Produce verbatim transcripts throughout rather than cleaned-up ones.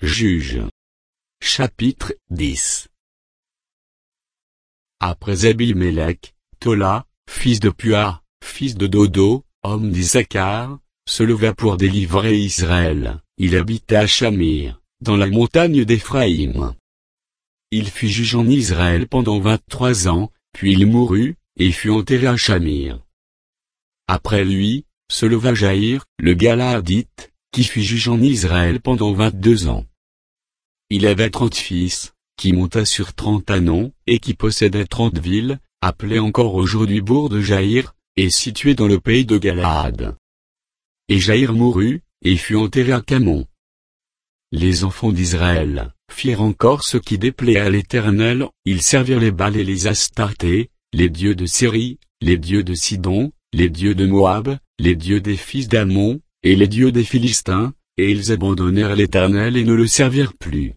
Juges. Chapitre dix. Après Abimélec, Tola, fils de Pua, fils de Dodo, homme d'Issacar, se leva pour délivrer Israël. Il habitait à Shamir, dans la montagne d'Éphraïm. Il fut juge en Israël pendant vingt-trois ans, puis il mourut, et fut enterré à Shamir. Après lui, se leva Jaïr, le Galaadite, qui fut juge en Israël pendant vingt-deux ans. Il avait trente fils, qui monta sur trente annons, et qui possédait trente villes, appelées encore aujourd'hui bourg de Jaïr, et situées dans le pays de Galaad. Et Jaïr mourut, et fut enterré à Camon. Les enfants d'Israël firent encore ce qui déplaît à l'Éternel, ils servirent les Baals et les Astartés, les dieux de Syrie, les dieux de Sidon, les dieux de Moab, les dieux des fils d'Ammon, et les dieux des Philistins, et ils abandonnèrent l'Éternel et ne le servirent plus.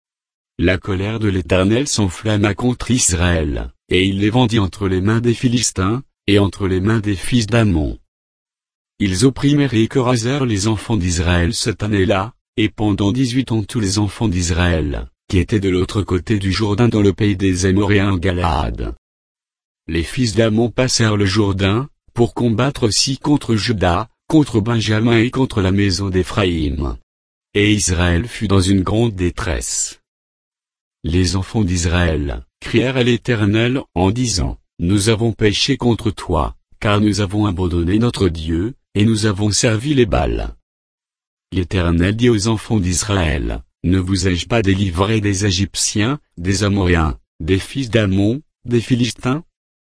La colère de l'Éternel s'enflamma contre Israël, et il les vendit entre les mains des Philistins, et entre les mains des fils d'Ammon. Ils opprimèrent et écrasèrent les enfants d'Israël cette année-là, et pendant dix-huit ans tous les enfants d'Israël, qui étaient de l'autre côté du Jourdain dans le pays des Amoréens en Galaad. Les fils d'Ammon passèrent le Jourdain, pour combattre aussi contre Juda, contre Benjamin et contre la maison d'Éphraïm. Et Israël fut dans une grande détresse. Les enfants d'Israël crièrent à l'Éternel en disant, « Nous avons péché contre toi, car nous avons abandonné notre Dieu, et nous avons servi les Baals. » L'Éternel dit aux enfants d'Israël, « Ne vous ai-je pas délivré des Égyptiens, des Amoréens, des fils d'Ammon, des Philistins?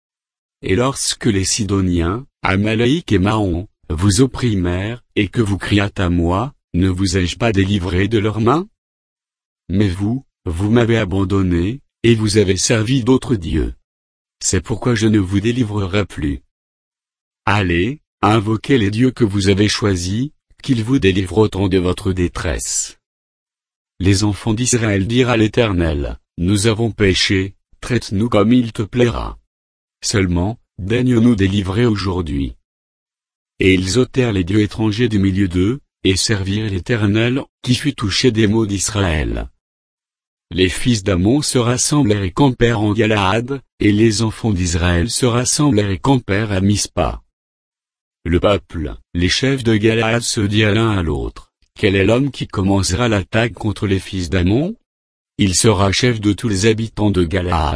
Et lorsque les Sidoniens, Amalek et Maon, vous opprimèrent, et que vous criâtes à moi, ne vous ai-je pas délivré de leurs mains? Mais vous, vous m'avez abandonné, et vous avez servi d'autres dieux. C'est pourquoi je ne vous délivrerai plus. Allez, invoquez les dieux que vous avez choisis, qu'ils vous délivrent au temps de votre détresse. » Les enfants d'Israël dirent à l'Éternel, « Nous avons péché, traite-nous comme il te plaira. Seulement, daigne nous délivrer aujourd'hui. » Et ils ôtèrent les dieux étrangers du milieu d'eux, et servirent l'Éternel, qui fut touché des maux d'Israël. Les fils d'Ammon se rassemblèrent et campèrent en Galaad, et les enfants d'Israël se rassemblèrent et campèrent à Mispa. Le peuple, les chefs de Galaad se dirent l'un à l'autre, « Quel est l'homme qui commencera l'attaque contre les fils d'Ammon? Il sera chef de tous les habitants de Galaad. »